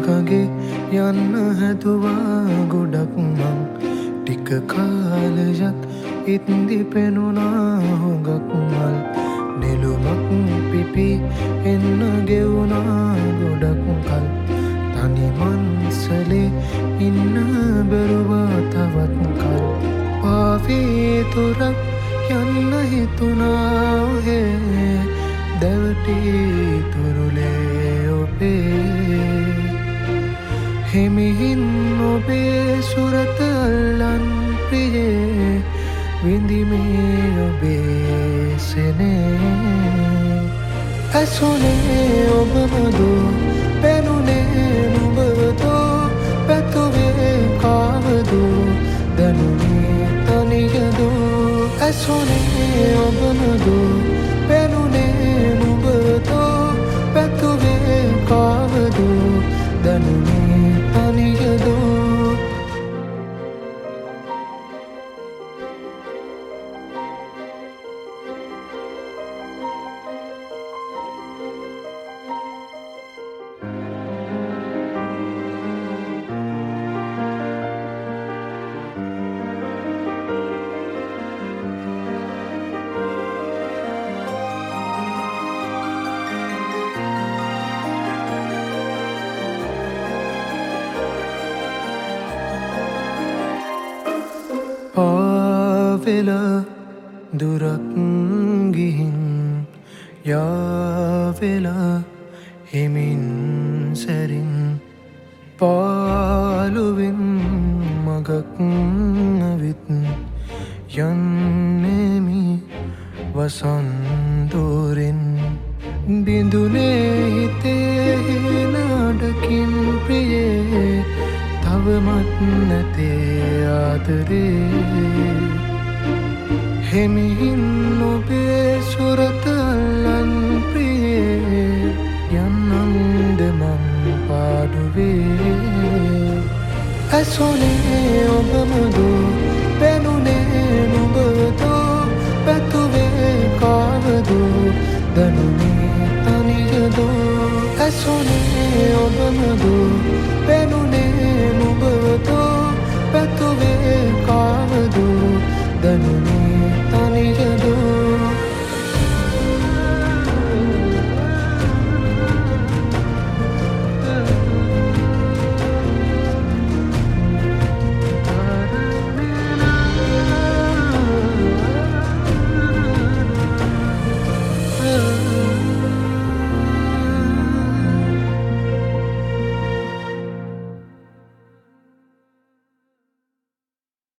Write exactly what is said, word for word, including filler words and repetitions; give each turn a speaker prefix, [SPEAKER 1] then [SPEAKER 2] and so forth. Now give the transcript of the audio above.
[SPEAKER 1] කගේ යන්න හැදුවා ගොඩක් මං ටික කාලයක් ඉත්දි පෙනුණා හුඟක් මල් නෙළුමක් පිපි එන්න ගෙවුණා ගොඩක් කල් තනි මන්සලේ ඉන්න බැරුවා තවත් කල් පාවී තුරක් යන්න හිතුණා ඔහේ දැවටි තුරුලේ ඔබේ හිමිහින් ඔබේ සුරත අල්ලන් ප්‍රියේ විඳිමේ ඔබේ සෙනේ ඇසුනේ ඔබමදු පෙනුනේ නුඹවදු පැතුවේ කාවදු දැනුනේ තනියදු ඇසුනේ ඔබමදු පෙනුනේ නුඹවදු පැතුවේ කාවදු දැනුනේ තනියදු පාවෙලා දුරක් ගිහින් යාවෙලා හිමින් සැරින් පාළුවෙන් මගක් නවිත් යන්නෙමි වසන්තෝරෙන් බිඳුනේ හිතේ හිනාඩකින් ප්‍රියේ තවමත් නැතේ ආදරේ හිමිහින් ඔබේ සුරත අල්ලන් ප්‍රියේ යන්නම්ද මං පාඩුවේ ඇසුනේ ඔබමදු පෙනුනේ නුඹවදු පැතුවේ කාවදු දැනුනේ තනියදු ඇසුනේ ඔබමදු පෙනුනේ